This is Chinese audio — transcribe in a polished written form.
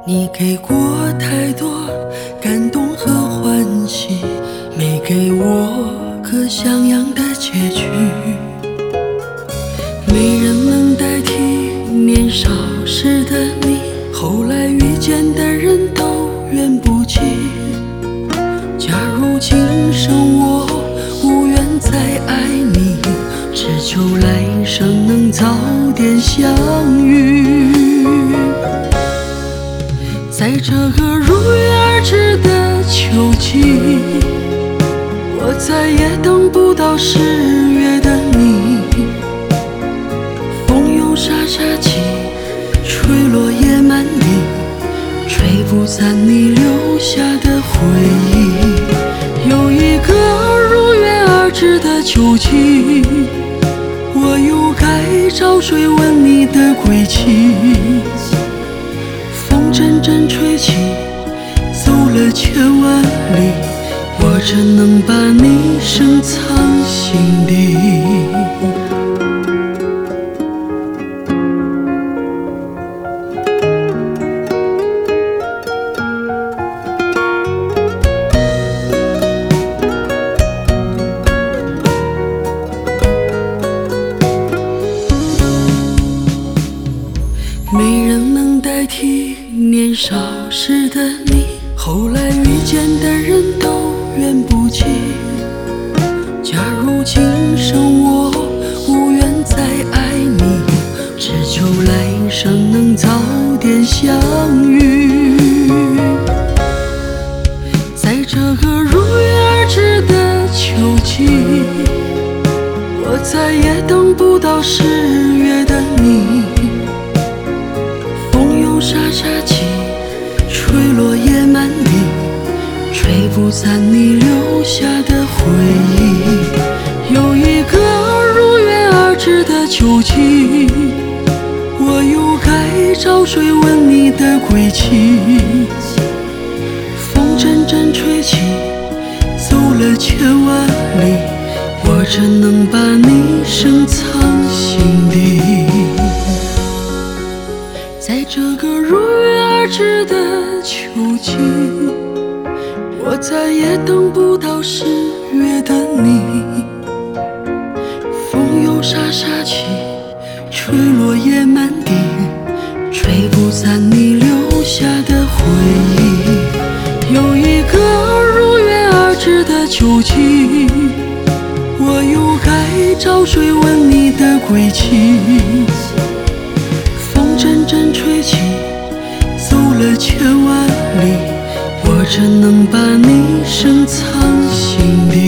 你给过太多感动和欢喜，没给我个像样的结局。没人能代替年少时的你，后来遇见的人都远不及。假如今生我无缘再爱你，只求来生能早点相遇。在这个如约而至的秋季，我再也等不到10月的你。风又沙沙起，吹落叶满地，吹不散你留下的回忆。有一个如约而至的秋季，我又该找谁问你的归期？风阵阵吹起，走了千万里，我怎能把你深藏心底？没人能代替年少时的你，后来遇见的人都远不及。假如今生我无缘再爱你，只求来生能早点相遇。在这个如约而至的秋季，我再也等不到10月的你。沙沙起，吹落叶满地，吹不散你留下的回忆。有一个如约而至的秋季，我又该找谁问你的归期？风阵阵吹起，走了千万里，我怎能把你深藏心底？在这个如约而至的秋季，我再也等不到10月的你。风又沙沙起，吹落叶满地，吹不散你留下的回忆。有一个如约而至的秋季，我又该找谁问你的归期？阵阵吹起，走了千万里，我怎能把你深藏心底？